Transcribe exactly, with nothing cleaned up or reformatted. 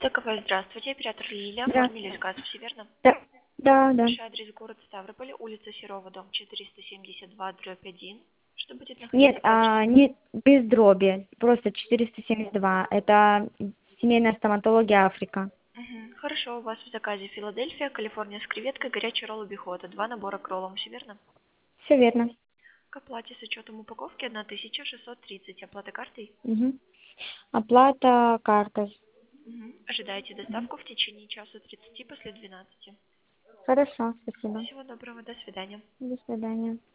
ТКВ, здравствуйте, оператор Лилия, Да, оформили заказ, все верно? да, да, да. Ваш адрес город Ставрополь, улица Серова, дом четыреста семьдесят два, дробь один. Что будет Нет, находиться по адресу? а, не без дроби, просто четыреста семьдесят два. Это семейная стоматология Африка. Мгм. Хорошо, у вас в заказе Филадельфия, Калифорния с креветкой, горячий ролл бихота, два набора к роллам, все верно? Все верно. К оплате с учетом упаковки тысяча шестьсот тридцать, оплата картой? Мгм. Оплата картой. Мгм. Ожидаете Мгм. доставку в течение часа тридцати после двенадцати. Хорошо, спасибо. Всего доброго, до свидания. До свидания.